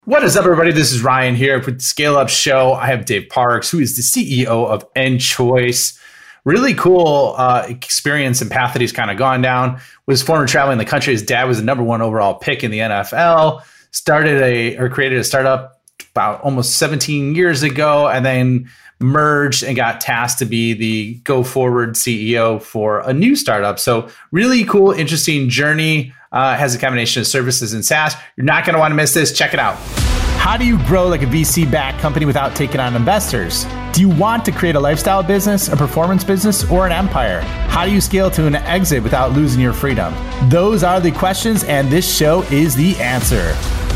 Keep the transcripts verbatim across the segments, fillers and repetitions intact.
What is up, everybody? This is Ryan here with the Scale Up Show. I have Dave Parks, who is the C E O of nChoice. Really cool uh, experience and path that he's kind of gone down. Was former traveling the country. His dad was the number one overall pick in the N F L. Started a or created a startup about almost seventeen years ago, and then merged and got tasked to be the go forward C E O for a new startup. So really cool, interesting journey. Uh, has a combination of services and SaaS. You're not going to want to miss this. Check it out. How do you grow like a V C-backed company without taking on investors? Do you want to create a lifestyle business, a performance business, or an empire? How do you scale to an exit without losing your freedom? Those are the questions, and this show is the answer.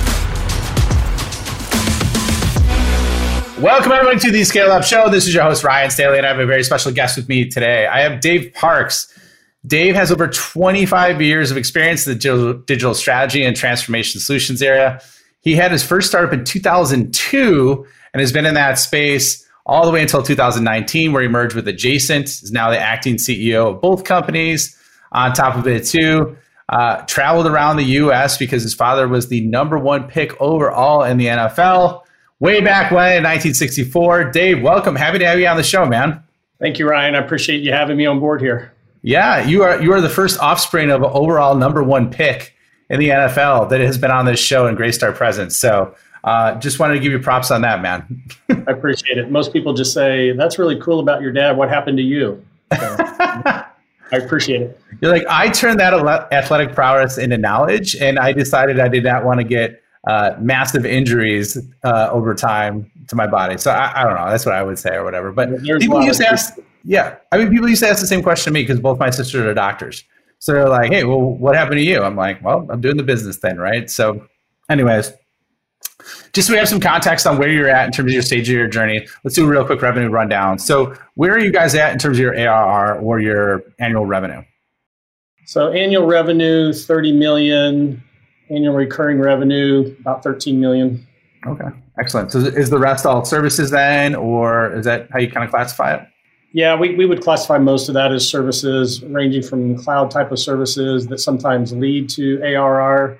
Welcome, everyone, to the Scale Up Show. This is your host, Ryan Staley, and I have a very special guest with me today. I have Dave Parks. Dave has over twenty-five years of experience in the digital, digital strategy and transformation solutions area. He had his first startup in two thousand two and has been in that space all the way until two thousand nineteen, where he merged with Adjacent. Is now the acting C E O of both companies. On top of it, too, uh, traveled around the U S because his father was the number one pick overall in the N F L way back when in nineteen sixty-four. Dave, welcome. Happy to have you on the show, man. Thank you, Ryan. I appreciate you having me on board here. Yeah, you are you are the first offspring of an overall number one pick in the N F L that has been on this show in Greystar Presence. So uh, just wanted to give you props on that, man. I appreciate it. Most people just say, that's really cool about your dad. What happened to you? So, I appreciate it. You're like, I turned that athletic prowess into knowledge, and I decided I did not want to get uh, massive injuries uh, over time to my body. So I, I don't know. That's what I would say or whatever. But There's people used to ask... Yeah. I mean, people used to ask the same question to me because both my sisters are doctors. So they're like, hey, well, what happened to you? I'm like, well, I'm doing the business then, right? So anyways, just so we have some context on where you're at in terms of your stage of your journey, let's do a real quick revenue rundown. So where are you guys at in terms of your A R R or your annual revenue? So annual revenue, thirty million, annual recurring revenue, about thirteen million. Okay, excellent. So is the rest all services then, or is that how you kind of classify it? Yeah, we, we would classify most of that as services, ranging from cloud type of services that sometimes lead to A R R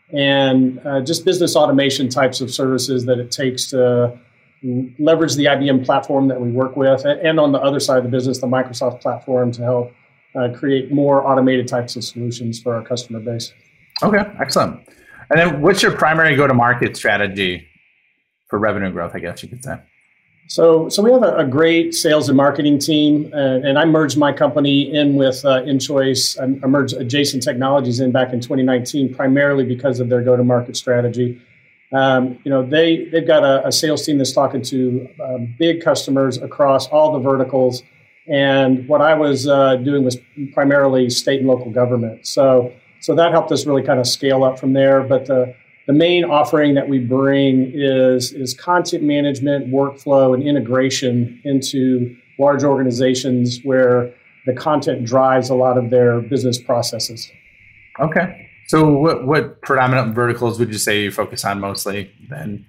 and uh, just business automation types of services that it takes to leverage the I B M platform that we work with, and on the other side of the business, the Microsoft platform, to help uh, create more automated types of solutions for our customer base. Okay, excellent. And then what's your primary go-to-market strategy for revenue growth, I guess you could say? So, so we have a, a great sales and marketing team, uh, and I merged my company in with uh, nChoice. I, I merged Adjacent Technologies in back in twenty nineteen, primarily because of their go-to-market strategy. Um, you know, they they've got a, a sales team that's talking to uh, big customers across all the verticals, and what I was uh, doing was primarily state and local government. So, so that helped us really kind of scale up from there. But the The main offering that we bring is, is content management, workflow, and integration into large organizations where the content drives a lot of their business processes. Okay. So what, what predominant verticals would you say you focus on mostly then?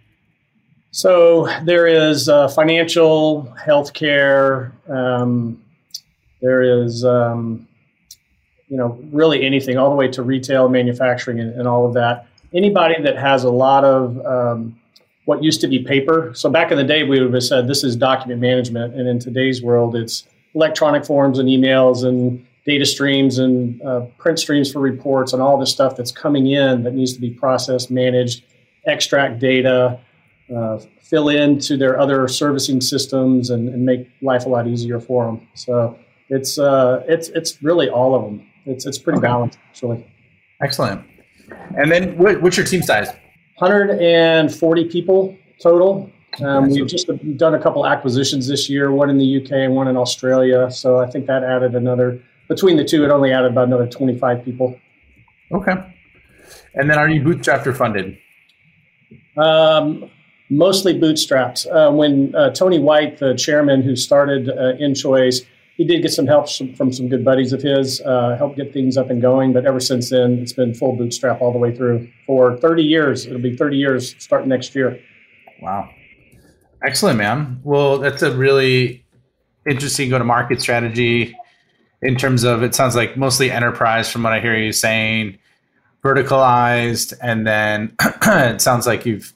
So there is uh, financial, healthcare, um, there is, um, you know, really anything, all the way to retail, manufacturing, and, and all of that. Anybody that has a lot of um, what used to be paper. So back in the day, we would have said this is document management. And in today's world, it's electronic forms and emails and data streams and uh, print streams for reports and all this stuff that's coming in that needs to be processed, managed, extract data, uh, fill into their other servicing systems, and, and make life a lot easier for them. So it's uh, it's it's really all of them. It's, it's pretty okay. balanced, actually. Excellent. And then what, what's your team size? one hundred forty people total. Um, we've just done a couple acquisitions this year, one in the U K and one in Australia. So I think that added another, between the two, it only added about another twenty-five people. Okay. And then are you bootstrapped or funded? Um, mostly bootstrapped. Uh, when uh, Tony White, the chairman who started uh, nChoice, he did get some help from some good buddies of his, uh, helped get things up and going. But ever since then, it's been full bootstrap all the way through for thirty years. It'll be thirty years starting next year. Wow. Excellent, man. Well, that's a really interesting go-to-market strategy in terms of, it sounds like mostly enterprise from what I hear you saying, verticalized, and then it sounds like you've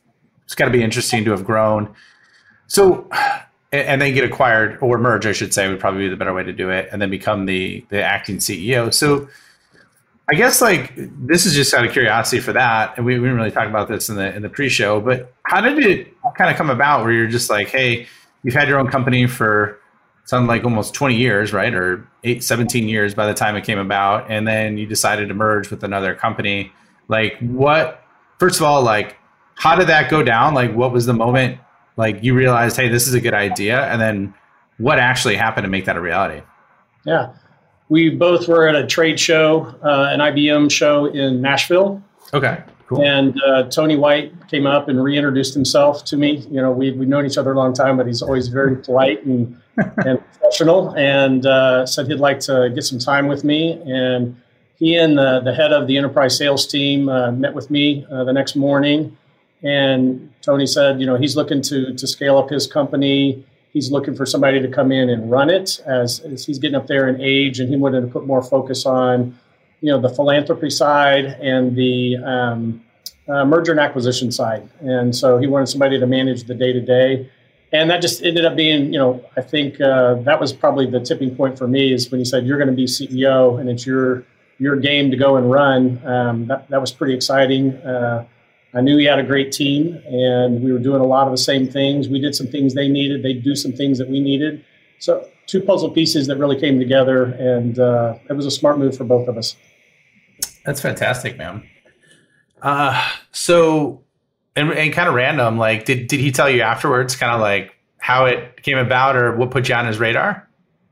it's got to be interesting to have grown. So, and, and then get acquired or merge, I should say, would probably be the better way to do it, and then become the the acting C E O. So, I guess like this is just out of curiosity for that, and we, we didn't really talk about this in the in the pre-show. But how did it kind of come about where you're just like, hey, you've had your own company for something like almost twenty years, right, or eight, seventeen years by the time it came about, and then you decided to merge with another company. Like, what? First of all, like, how did that go down? Like, what was the moment like you realized, hey, this is a good idea, and then what actually happened to make that a reality? Yeah. We both were at a trade show, uh, an I B M show in Nashville. Okay, cool. And uh, Tony White came up and reintroduced himself to me. You know, we, we've known each other a long time, but he's always very polite and, and professional, and uh, said he'd like to get some time with me. And he and the, the head of the enterprise sales team uh, met with me uh, the next morning. And Tony said, you know, he's looking to to scale up his company. He's looking for somebody to come in and run it as, as he's getting up there in age, and he wanted to put more focus on, you know, the philanthropy side and the um, uh, merger and acquisition side. And so he wanted somebody to manage the day to day. And that just ended up being, you know, I think uh, that was probably the tipping point for me, is when he said, you're going to be C E O and it's your your game to go and run. Um, that, that was pretty exciting. Uh, I knew he had a great team, and we were doing a lot of the same things. We did some things they needed. They'd do some things that we needed. So two puzzle pieces that really came together, and uh, it was a smart move for both of us. That's fantastic, man. Uh, so, and, and kind of random, like, did, did he tell you afterwards kind of like how it came about or what put you on his radar?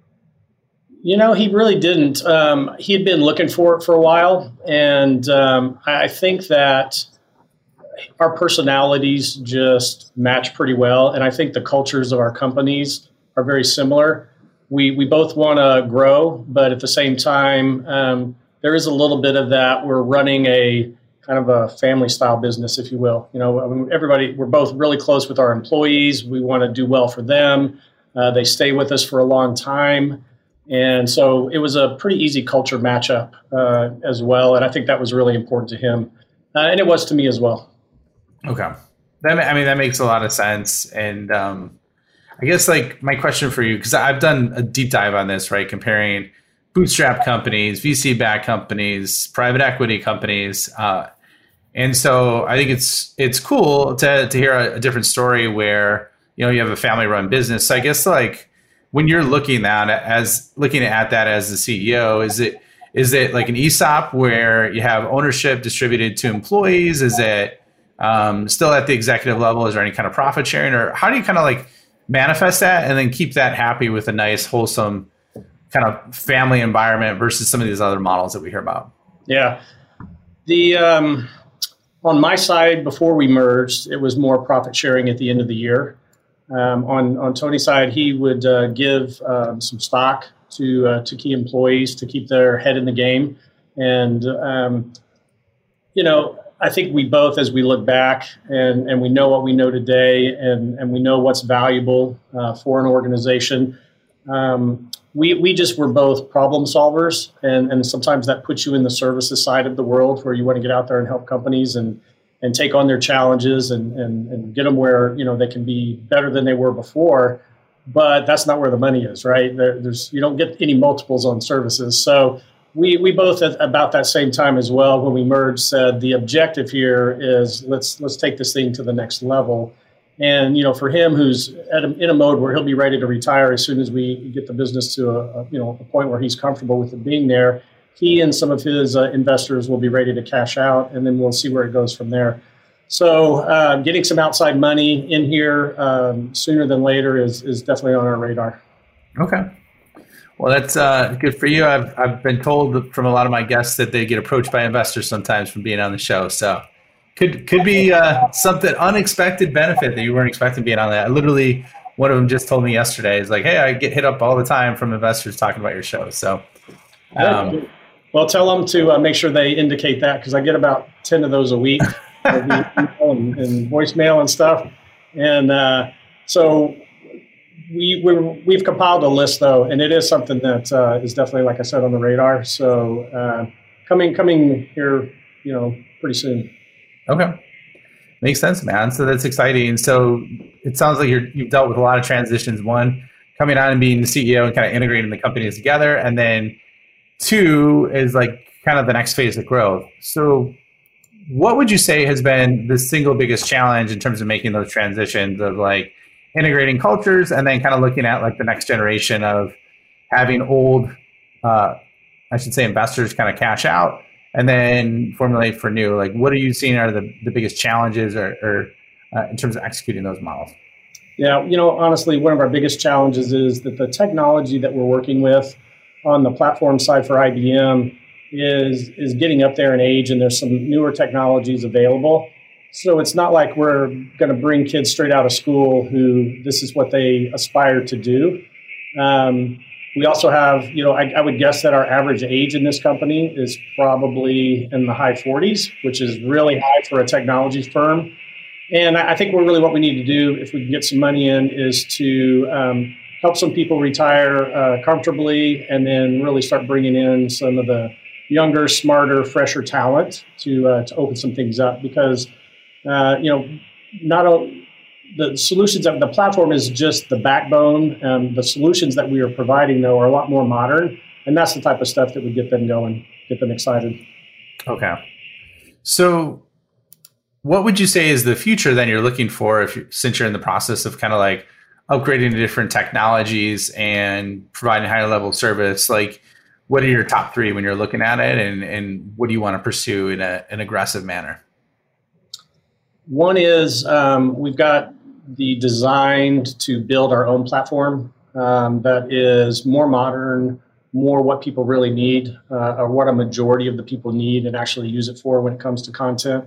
You know, he really didn't. Um, he had been looking for it for a while, and um, I think that our personalities just match pretty well. And I think the cultures of our companies are very similar. We we both want to grow, but at the same time, um, there is a little bit of that. We're running a kind of a family style business, if you will. You know, I mean, everybody, we're both really close with our employees. We want to do well for them. Uh, they stay with us for a long time. And so it was a pretty easy culture matchup uh, as well. And I think that was really important to him. Uh, and it was to me as well. Okay. That, I mean, that makes a lot of sense. And um, I guess like my question for you, because I've done a deep dive on this, right? Comparing bootstrap companies, V C-backed companies, private equity companies. Uh, and so I think it's it's cool to to hear a, a different story where, you know, you have a family-run business. So I guess like when you're looking at as looking at that as the C E O, is it is it like an E S O P where you have ownership distributed to employees? Is it Um, still at the executive level? Is there any kind of profit sharing, or how do you kind of like manifest that and then keep that happy with a nice, wholesome kind of family environment versus some of these other models that we hear about? Yeah. The, um, on my side, before we merged, it was more profit sharing at the end of the year. Um, on, on Tony's side, he would uh, give um, some stock to, uh, to key employees to keep their head in the game. And, um, you know, I think we both, as we look back and, and we know what we know today, and, and we know what's valuable uh, for an organization, um, we we just were both problem solvers. And, and sometimes that puts you in the services side of the world, where you want to get out there and help companies and, and take on their challenges and, and, and get them where, you know, they can be better than they were before. But that's not where the money is, right? There, there's you don't get any multiples on services. So We we both at about that same time as well, when we merged, said the objective here is let's let's take this thing to the next level. And you know, for him, who's at a, in a mode where he'll be ready to retire as soon as we get the business to a, a you know a point where he's comfortable with it being there, he and some of his uh, investors will be ready to cash out, and then we'll see where it goes from there. So uh, getting some outside money in here um, sooner than later is is definitely on our radar. Okay. Well, that's uh, good for you. I've I've been told from a lot of my guests that they get approached by investors sometimes from being on the show. So could could be uh, something unexpected benefit that you weren't expecting being on that. Literally, one of them just told me yesterday, is like, hey, I get hit up all the time from investors talking about your show. So, um, well, tell them to uh, make sure they indicate that, because I get about ten of those a week, and, and voicemail and stuff. And uh, so. We, we're, we've compiled a list, though, and it is something that uh, is definitely, like I said, on the radar. So uh, coming coming here, you know, pretty soon. Okay. Makes sense, man. So that's exciting. So it sounds like you're, you've dealt with a lot of transitions. One, coming on and being the C E O and kind of integrating the companies together. And then two is like kind of the next phase of growth. So what would you say has been the single biggest challenge in terms of making those transitions of like integrating cultures and then kind of looking at like the next generation of having old, uh, I should say investors kind of cash out and then formulate for new? Like, what are you seeing are the, the biggest challenges or, or uh, in terms of executing those models? Yeah, you know, honestly, one of our biggest challenges is that the technology that we're working with on the platform side for I B M is is getting up there in age, and there's some newer technologies available. So it's not like we're going to bring kids straight out of school who this is what they aspire to do. Um, we also have, you know, I, I would guess that our average age in this company is probably in the high forties, which is really high for a technology firm. And I think we're really what we need to do if we can get some money in is to um, help some people retire uh, comfortably and then really start bringing in some of the younger, smarter, fresher talent to uh, to open some things up because, uh, you know, not only the solutions that the platform is just the backbone. Um, the solutions that we are providing, though, are a lot more modern. And that's the type of stuff that would get them going, get them excited. Okay. So what would you say is the future then you're looking for if you're, since you're in the process of kind of like upgrading to different technologies and providing higher level service? Like, what are your top three when you're looking at it, and, and what do you want to pursue in a, an aggressive manner? One is um, we've got the designed to build our own platform um, that is more modern, more what people really need, uh, or what a majority of the people need and actually use it for when it comes to content.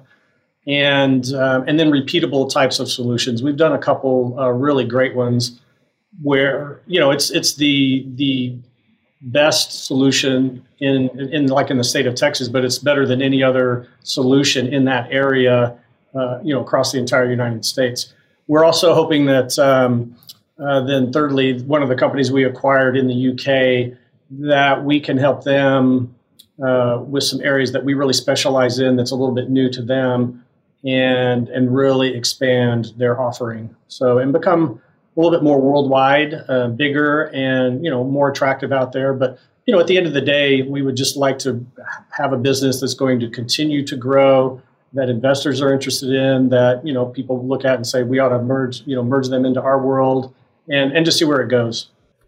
And um, and then repeatable types of solutions. We've done a couple uh, really great ones where, you know, it's it's the the best solution in in like in the state of Texas, but it's better than any other solution in that area, uh, you know, across the entire United States. We're also hoping that um, uh, then thirdly, one of the companies we acquired in the U K, that we can help them uh, with some areas that we really specialize in that's a little bit new to them, and and really expand their offering. So and become a little bit more worldwide, uh, bigger, and you know more attractive out there. But you know, at the end of the day, we would just like to have a business that's going to continue to grow, that investors are interested in, that you know people look at and say we ought to merge, you know, merge them into our world, and and just see where it goes.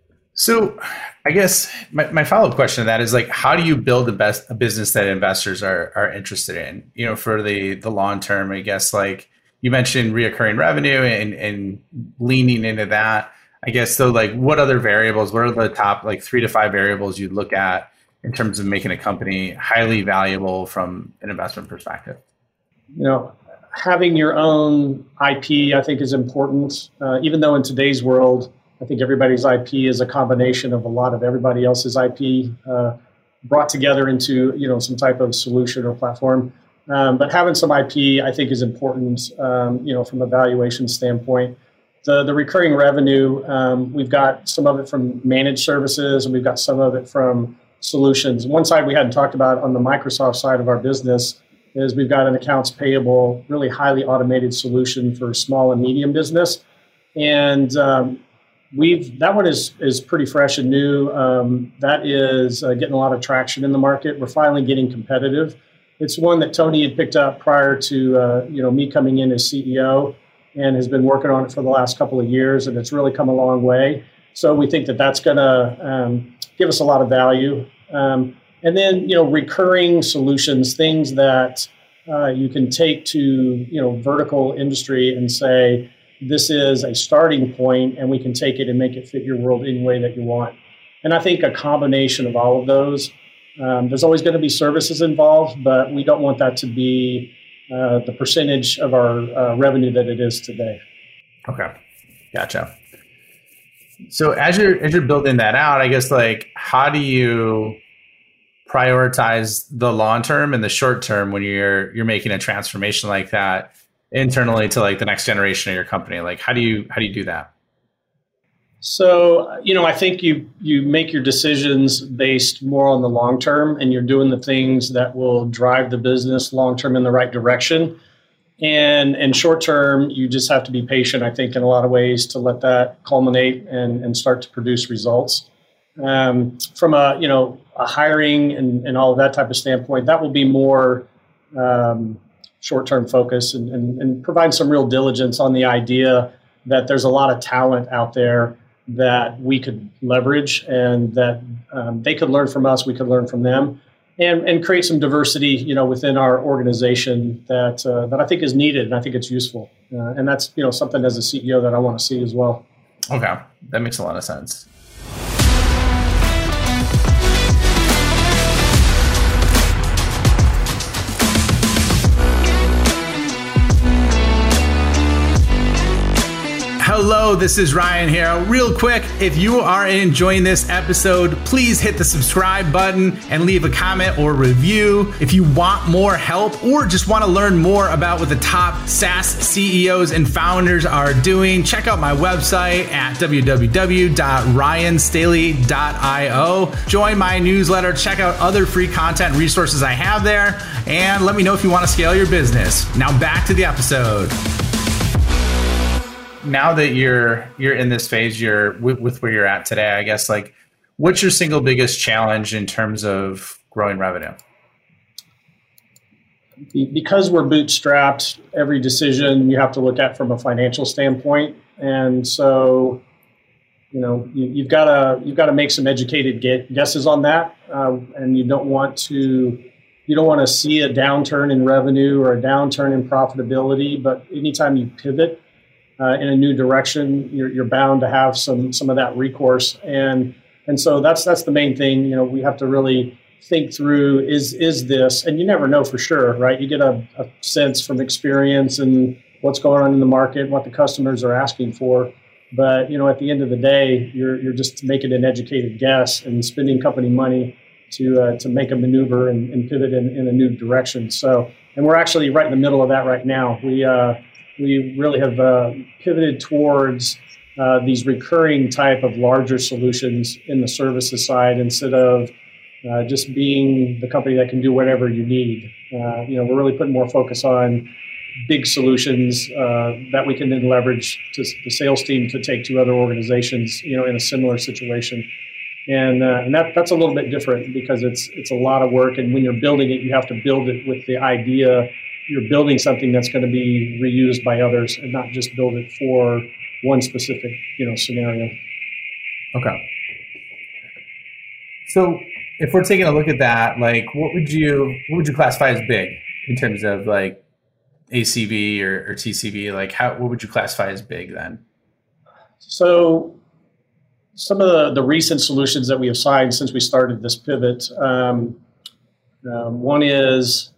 So I guess my, my follow-up question to that is like, how do you build the best a business that investors are are interested in, you know, for the the long term? I guess like you mentioned reoccurring revenue and, and leaning into that. I guess so like what other variables, what are the top like three to five variables you'd look at in terms of making a company highly valuable from an investment perspective? You know, having your own I P, I think, is important, uh, even though in today's world, I think everybody's I P is a combination of a lot of everybody else's I P uh, brought together into, you know, some type of solution or platform. Um, but having some I P, I think, is important, um, you know, from a valuation standpoint. The the recurring revenue, um, we've got some of it from managed services, and we've got some of it from solutions. One side we hadn't talked about on the Microsoft side of our business is we've got an accounts payable, really highly automated solution for small and medium business. And um, We've that one is is pretty fresh and new. Um, that is uh, getting a lot of traction in the market. We're finally getting competitive. It's one that Tony had picked up prior to uh, you know me coming in as C E O, and has been working on it for the last couple of years, and it's really come a long way. So we think that that's going to um, give us a lot of value. Um, and then you know recurring solutions, things that uh, you can take to you know vertical industry and say, this is a starting point, and we can take it and make it fit your world any way that you want. And I think a combination of all of those, um, there's always going to be services involved, but we don't want that to be uh, the percentage of our uh, revenue that it is today. Okay, gotcha. So as you're as you're building that out, I guess like how do you prioritize the long term and the short term when you're you're making a transformation like that internally to like the next generation of your company? Like how do you how do you do that? So, you know, I think you you make your decisions based more on the long term, and you're doing the things that will drive the business long term in the right direction. And and short term, you just have to be patient, I think, in a lot of ways to let that culminate and, and start to produce results. Um, from a you know a hiring and, and all of that type of standpoint, that will be more um, short term focus and, and, and provide some real diligence on the idea that there's a lot of talent out there that we could leverage and that um, they could learn from us, we could learn from them. And, and create some diversity, you know, within our organization that uh, that I think is needed, and I think it's useful. Uh, and that's, you know, something as a C E O that I want to see as well. Okay, that makes a lot of sense. Hello, this is Ryan here. Real quick, if you are enjoying this episode, please hit the subscribe button and leave a comment or review. If you want more help or just want to learn more about what the top SaaS C E Os and founders are doing, check out my website at w w w dot ryan staley dot i o. Join my newsletter, check out other free content and resources I have there, and let me know if you want to scale your business. Now back to the episode. Now that you're you're in this phase, you're with, with where you're at today, I guess, like, what's your single biggest challenge in terms of growing revenue? Because we're bootstrapped, every decision you have to look at from a financial standpoint, and so you know you, you've got to you've got to make some educated guesses on that, uh, and you don't want to you don't want to see a downturn in revenue or a downturn in profitability. But anytime you pivot Uh, in a new direction, you're, you're bound to have some some of that recourse, and and so that's that's the main thing. You know, we have to really think through: is is this? And you never know for sure, right? You get a, a sense from experience and what's going on in the market, what the customers are asking for. But you know, at the end of the day, you're you're just making an educated guess and spending company money to uh, to make a maneuver and, and pivot in, in a new direction. So, and we're actually right in the middle of that right now. We uh, We really have uh, pivoted towards uh, these recurring type of larger solutions in the services side instead of uh, just being the company that can do whatever you need. Uh, you know, we're really putting more focus on big solutions uh, that we can then leverage to the sales team to take to other organizations, you know, in a similar situation. And, uh, and that that's a little bit different because it's it's a lot of work. And when you're building it, you have to build it with the idea you're building something that's going to be reused by others and not just build it for one specific, you know, scenario. Okay. So if we're taking a look at that, like, what would you, what would you classify as big in terms of like A C V or, or T C V? Like, how, what would you classify as big then? So some of the, the recent solutions that we have signed since we started this pivot, um, um, one is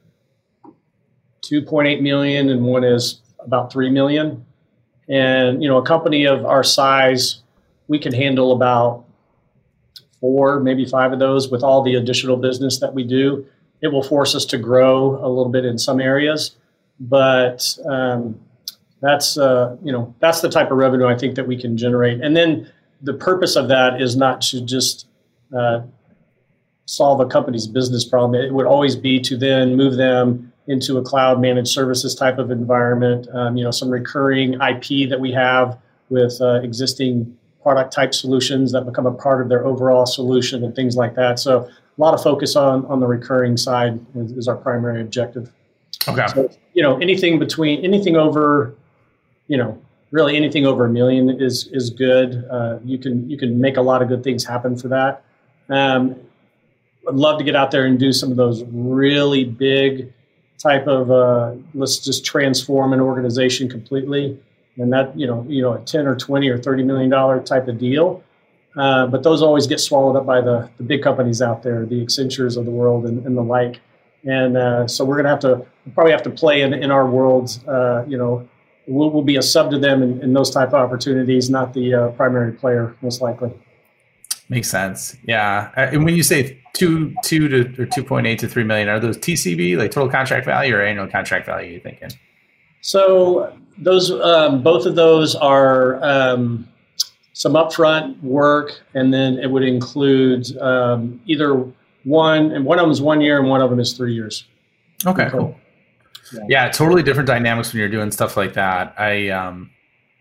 two point eight million and one is about three million. And, you know, a company of our size, we can handle about four, maybe five of those with all the additional business that we do. It will force us to grow a little bit in some areas, but um, that's, uh, you know, that's the type of revenue I think that we can generate. And then the purpose of that is not to just uh, solve a company's business problem. It would always be to then move them into a cloud managed services type of environment, um, you know, some recurring I P that we have with uh, existing product type solutions that become a part of their overall solution and things like that. So a lot of focus on, on the recurring side is, is our primary objective. Okay. So, you know, anything between, anything over, you know, really anything over a million is, is good. Uh, you can, you can make a lot of good things happen for that. Um, I'd love to get out there and do some of those really big type of uh, let's just transform an organization completely, and that you know you know a ten or twenty or thirty million dollar type of deal. Uh, but those always get swallowed up by the, the big companies out there, the Accentures of the world and, and the like. And uh, so we're gonna have to we'll probably have to play in, in our worlds. Uh, you know, we'll, we'll be a sub to them in, in those type of opportunities, not the uh, primary player most likely. Makes sense. Yeah. And when you say two, two to or two point eight to three million, are those T C V, like total contract value, or annual contract value? You thinking? So those, um, both of those are um, some upfront work, and then it would include um, either one, and one of them is one year, and one of them is three years. Okay, cool. Yeah. yeah, totally different dynamics when you're doing stuff like that. I um,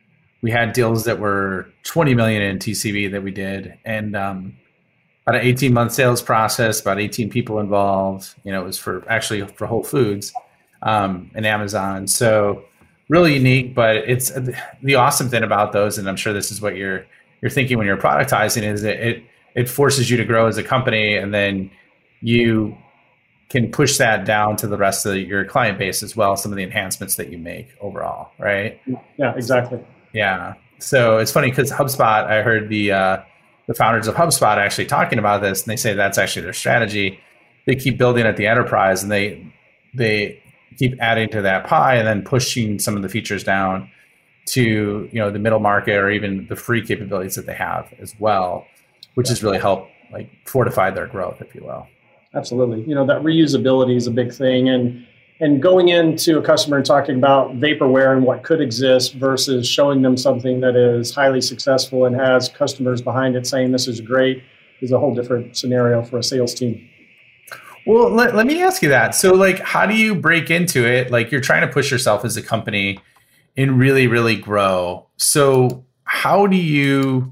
we had deals that were twenty million in T C V that we did, and um, about an eighteen month sales process, about eighteen people involved. You know, it was for actually for Whole Foods um, and Amazon. So really unique, but it's the awesome thing about those, and I'm sure this is what you're you're thinking when you're productizing, is that it it forces you to grow as a company, and then you can push that down to the rest of your client base as well, some of the enhancements that you make overall, right? Yeah, exactly. Yeah. So it's funny because HubSpot, I heard the uh, the founders of HubSpot actually talking about this, and they say that's actually their strategy. They keep building at the enterprise, and they they keep adding to that pie, and then pushing some of the features down to, you know, the middle market or even the free capabilities that they have as well, which has really helped like fortify their growth, if you will. Absolutely. You know, that reusability is a big thing. And and going into a customer and talking about vaporware and what could exist versus showing them something that is highly successful and has customers behind it saying this is great is a whole different scenario for a sales team. Well, let, let me ask you that. So like, how do you break into it? Like, you're trying to push yourself as a company and really, really grow. So how do you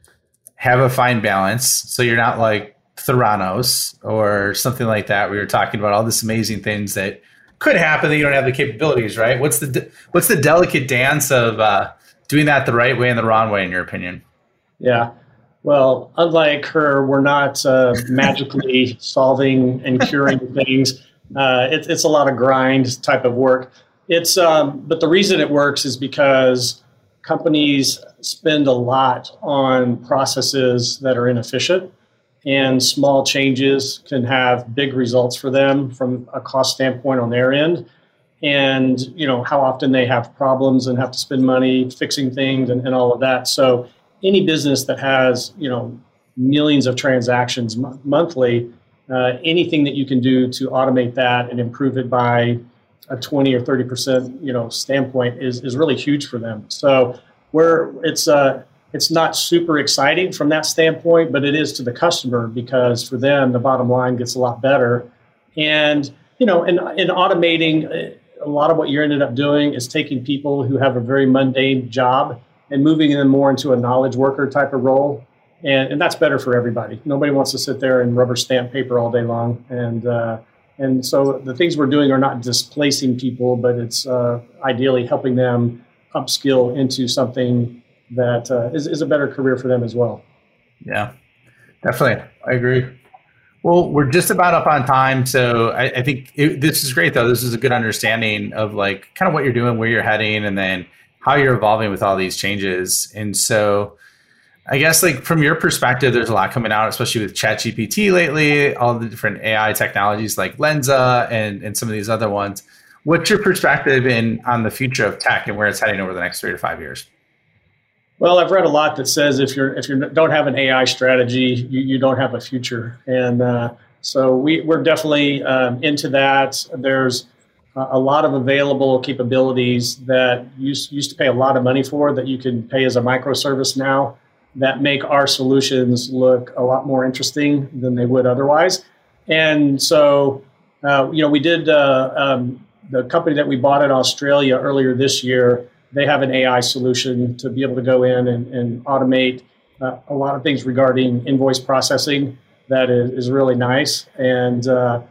have a fine balance so you're not like Theranos or something like that, where you're talking about all this amazing things that could happen that you don't have the capabilities, right? What's the what's the delicate dance of uh, doing that the right way and the wrong way, in your opinion? Yeah. Well, unlike her, we're not uh, magically solving and curing things. Uh, it, it's a lot of grind type of work. It's um, but the reason it works is because companies spend a lot on processes that are inefficient. And small changes can have big results for them from a cost standpoint on their end. And, you know, how often they have problems and have to spend money fixing things and, and all of that. So any business that has, you know, millions of transactions m- monthly, uh, anything that you can do to automate that and improve it by a twenty or thirty percent, you know, standpoint is, is really huge for them. So we're, it's, uh, It's not super exciting from that standpoint, but it is to the customer, because for them, the bottom line gets a lot better. And, you know, in, in automating, a lot of what you ended up doing is taking people who have a very mundane job and moving them more into a knowledge worker type of role. And, and that's better for everybody. Nobody wants to sit there and rubber stamp paper all day long. And, uh, and so the things we're doing are not displacing people, but it's uh, ideally helping them upskill into something that uh, is, is a better career for them as well. Yeah, definitely. I agree. Well, we're just about up on time. So I, I think it, this is great, though. This is a good understanding of like kind of what you're doing, where you're heading, and then how you're evolving with all these changes. And so I guess like from your perspective, there's a lot coming out, especially with ChatGPT lately, all the different A I technologies like Lensa and, and some of these other ones. What's your perspective in on the future of tech and where it's heading over the next three to five years? Well, I've read a lot that says if you're if you don't have an A I strategy, you, you don't have a future, and uh, so we we're definitely um, into that. There's a lot of available capabilities that used used to pay a lot of money for that you can pay as a microservice now, that make our solutions look a lot more interesting than they would otherwise. And so, uh, you know, we did uh, um, the company that we bought in Australia earlier this year. They have an A I solution to be able to go in and, and automate uh, a lot of things regarding invoice processing that is, is really nice. And uh,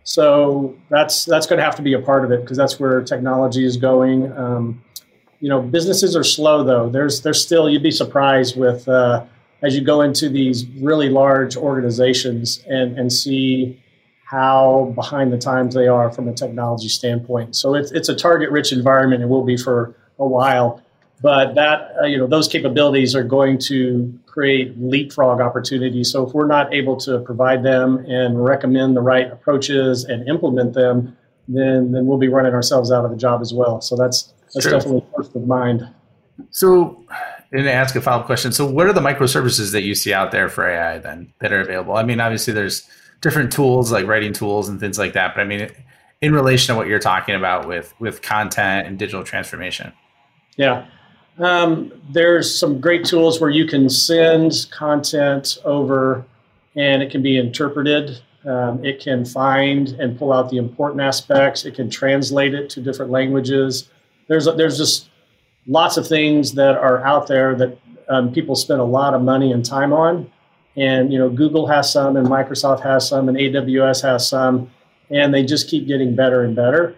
so that's that's going to have to be a part of it, because that's where technology is going. Um, you know, businesses are slow, though. There's there's still, you'd be surprised with uh, as you go into these really large organizations and, and see how behind the times they are from a technology standpoint. So it's it's a target-rich environment. It will be for a while, but that uh, you know, those capabilities are going to create leapfrog opportunities. So if we're not able to provide them and recommend the right approaches and implement them, then then we'll be running ourselves out of a job as well. So that's that's True. Definitely first of mind. So, and ask a follow-up question. So what are the microservices that you see out there for A I then that are available? I mean, obviously there's different tools like writing tools and things like that, but I mean, in relation to what you're talking about with with content and digital transformation. Yeah. Um, there's some great tools where you can send content over and it can be interpreted Um, it can find and pull out the important aspects. It can translate it to different languages. There's there's just lots of things that are out there that um, people spend a lot of money and time on. And, you know, Google has some, and Microsoft has some, and A W S has some, and they just keep getting better and better.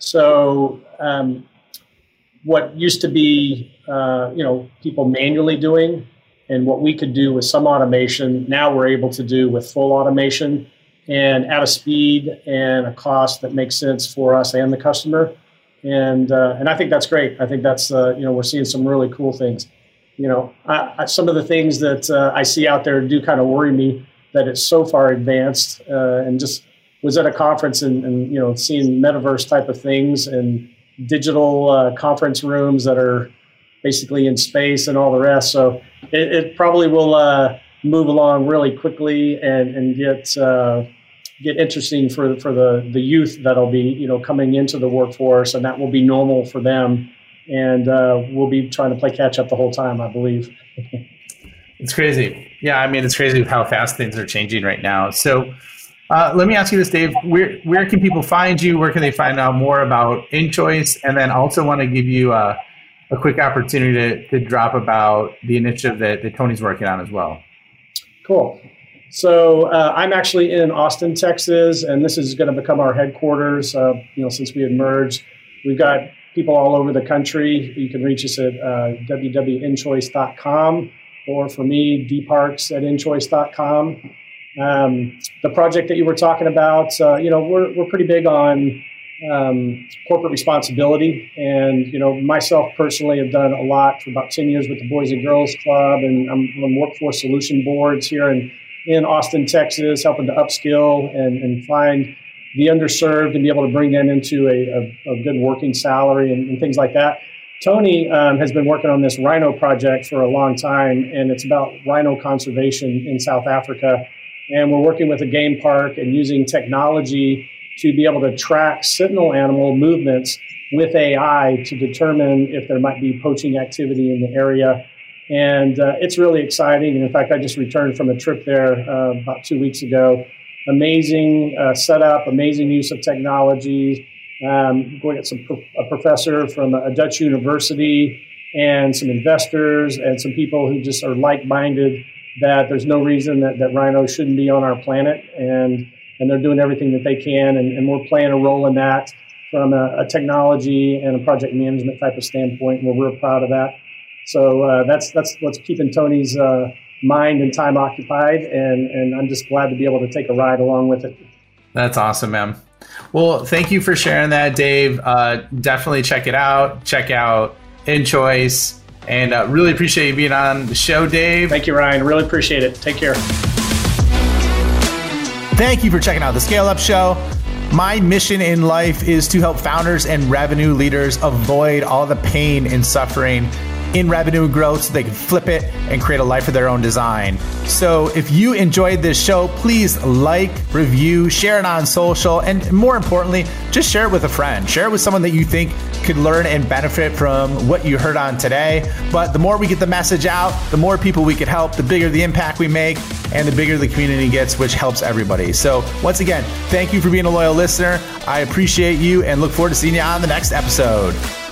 So um, what used to be, uh, you know, people manually doing, and what we could do with some automation, now we're able to do with full automation and at a speed and a cost that makes sense for us and the customer. And uh, and I think that's great. I think that's, uh, you know, we're seeing some really cool things. You know, I, I, some of the things that uh, I see out there do kind of worry me that it's so far advanced, uh, and just was at a conference and, and, you know, seeing metaverse type of things and digital uh, conference rooms that are basically in space and all the rest. So it, it probably will uh, move along really quickly and, and get uh, get interesting for for the the youth that'll be, you know, coming into the workforce, and that will be normal for them. And uh, we'll be trying to play catch up the whole time, I believe. It's crazy. Yeah, I mean, it's crazy how fast things are changing right now. So uh, let me ask you this, Dave. Where where can people find you? Where can they find out more about InChoice? And then also want to give you a, a quick opportunity to, to drop about the initiative that, that Tony's working on as well. Cool. So uh, I'm actually in Austin, Texas, and this is going to become our headquarters. Uh, you know, since we had merged, we've got people all over the country. You can reach us at uh, w w w dot in choice dot com, or for me, d parks at in choice dot com. Um, the project that you were talking about, uh, you know, we're we're pretty big on um, corporate responsibility, and you know, myself personally have done a lot for about ten years with the Boys and Girls Club, and I'm on workforce solution boards here in in Austin, Texas, helping to upskill and, and find the underserved and be able to bring them into a, a, a good working salary and, and things like that. Tony um, has been working on this rhino project for a long time, and it's about rhino conservation in South Africa. And we're working with a game park and using technology to be able to track sentinel animal movements with A I to determine if there might be poaching activity in the area. And uh, it's really exciting. And in fact, I just returned from a trip there uh, about two weeks ago. Amazing uh, setup, amazing use of technology. Um, going at some pro- a professor from a Dutch university and some investors and some people who just are like-minded that there's no reason that, that rhinos shouldn't be on our planet. And, and they're doing everything that they can. And, and we're playing a role in that from a, a technology and a project management type of standpoint. And we're real proud of that. So uh, that's that's what's keeping Tony's uh, mind and time occupied, and, and I'm just glad to be able to take a ride along with it. That's awesome, man. Well, thank you for sharing that, Dave. Uh, definitely check it out. Check out InChoice, and uh, really appreciate you being on the show, Dave. Thank you, Ryan. Really appreciate it. Take care. Thank you for checking out the Scale Up Show. My mission in life is to help founders and revenue leaders avoid all the pain and suffering in revenue growth so they can flip it and create a life of their own design. So if you enjoyed this show, please like, review, share it on social, and more importantly, just share it with a friend. Share it with someone that you think could learn and benefit from what you heard on today. But the more we get the message out, the more people we could help, the bigger the impact we make, and the bigger the community gets, which helps everybody. So once again, thank you for being a loyal listener. I appreciate you and look forward to seeing you on the next episode.